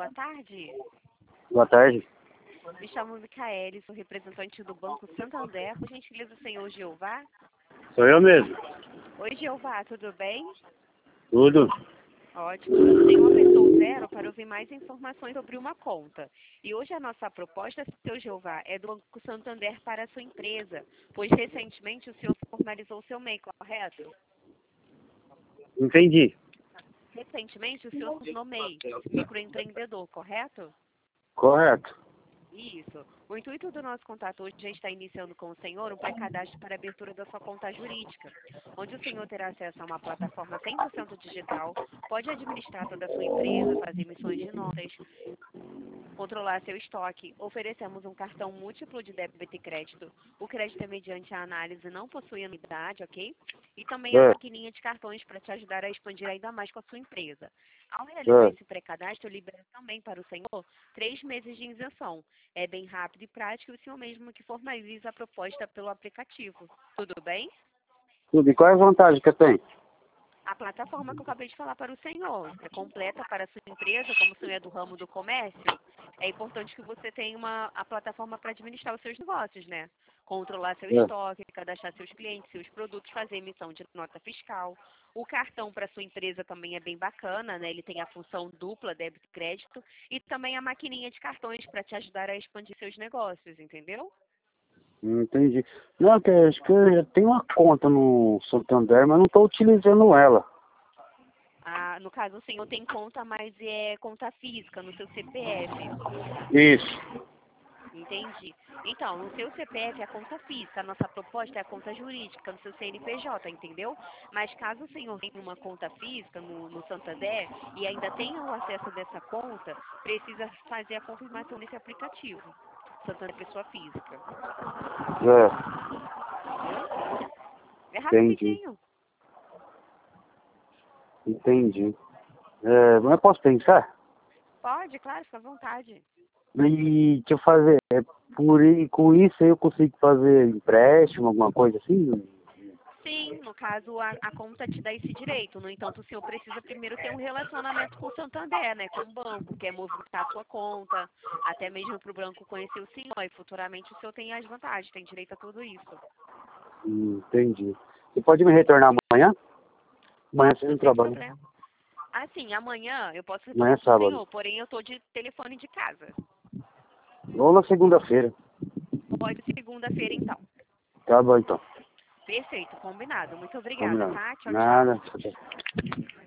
boa tarde. Boa tarde. Me chamo Micaele, sou representante do Banco Santander. Por gentileza, o senhor Jeová? Sou eu mesmo. Oi, Jeová, tudo bem? Tudo. Ótimo. O senhor apertou 0 para ouvir mais informações sobre uma conta. E hoje a nossa proposta, seu Jeová, é do Banco Santander para a sua empresa, pois recentemente o senhor formalizou seu MEI, correto? Entendi. Recentemente o senhor se tornou MEI, microempreendedor, correto? Correto. Isso. O intuito do nosso contato hoje já está iniciando com o senhor um pré-cadastro para a abertura da sua conta jurídica, onde o senhor terá acesso a uma plataforma 100% digital, pode administrar toda a sua empresa, fazer emissões de notas, controlar seu estoque. Oferecemos um cartão múltiplo de débito e crédito. O crédito é mediante a análise, não possui anuidade, ok? E também a maquininha de cartões para te ajudar a expandir ainda mais com a sua empresa. Ao realizar esse pré-cadastro, libera também para o senhor 3 meses de isenção. É bem rápido e prático e o senhor mesmo que formaliza a proposta pelo aplicativo. Tudo bem? Tudo. E qual é a vantagem que eu tenho? A plataforma que eu acabei de falar para o senhor é completa para a sua empresa, como o senhor é do ramo do comércio. É importante que você tenha a plataforma para administrar os seus negócios, né? Controlar seu estoque, cadastrar seus clientes, seus produtos, fazer emissão de nota fiscal. O cartão para sua empresa também é bem bacana, né? Ele tem a função dupla, débito e crédito, e também a maquininha de cartões para te ajudar a expandir seus negócios, entendeu? Entendi. Não, que acho que eu já tenho uma conta no Santander, mas não estou utilizando ela. Ah, no caso, o senhor tem conta, mas é conta física no seu CPF. Isso. Entendi. Então, no seu CPF é a conta física, a nossa proposta é a conta jurídica no seu CNPJ, entendeu? Mas caso o senhor tenha uma conta física no Santander e ainda tenha o acesso dessa conta, precisa fazer a confirmação nesse aplicativo. Santander é pessoa física. Entendeu? É Entendi. rapidinho. Entendi. Mas eu posso pensar? Pode, claro, fica à vontade. E deixa eu fazer, com isso eu consigo fazer empréstimo, alguma coisa assim? Sim, no caso, a conta te dá esse direito. No entanto, o senhor precisa primeiro ter um relacionamento com o Santander, né? Com o banco, que é movimentar a sua conta, até mesmo para o banco conhecer o senhor. E futuramente o senhor tem as vantagens, tem direito a tudo isso. Entendi. Você pode me retornar amanhã? Amanhã você não Sem trabalha. problema. Assim, amanhã eu posso Amanhã retornar é para o sábado. senhor, porém eu estou de telefone de casa. Ou na segunda-feira. Pode segunda-feira, então. Tá bom, então. Perfeito, combinado. Muito obrigada, Combinado. tá? Tchau, Nada. tchau.